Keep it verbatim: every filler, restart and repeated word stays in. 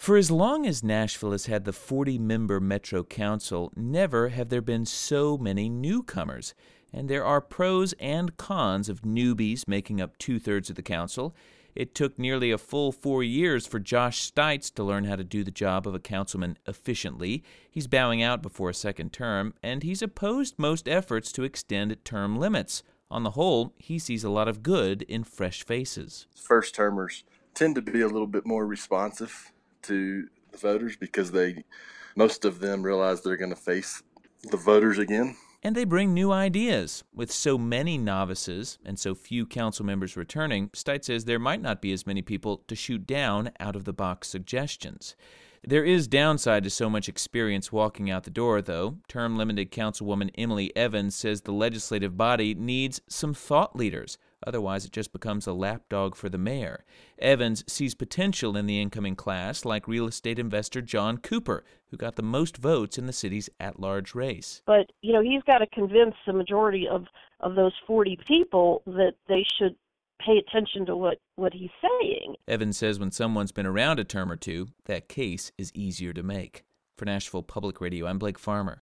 For as long as Nashville has had the forty-member Metro Council, never have there been so many newcomers. And there are pros and cons of newbies making up two-thirds of the council. It took nearly a full four years for Josh Stites to learn how to do the job of a councilman efficiently. He's bowing out before a second term, and he's opposed most efforts to extend term limits. On the whole, he sees a lot of good in fresh faces. First termers tend to be a little bit more responsive to the voters because they, most of them realize they're going to face the voters again. And they bring new ideas. With so many novices and so few council members returning, Stites says there might not be as many people to shoot down out-of-the-box suggestions. There is downside to so much experience walking out the door, though. Term-limited Councilwoman Emily Evans says the legislative body needs some thought leaders. Otherwise, it just becomes a lapdog for the mayor. Evans sees potential in the incoming class, like real estate investor John Cooper, who got the most votes in the city's at-large race. But, you know, he's got to convince the majority of, of those forty people that they should pay attention to what, what he's saying. Evans says when someone's been around a term or two, that case is easier to make. For Nashville Public Radio, I'm Blake Farmer.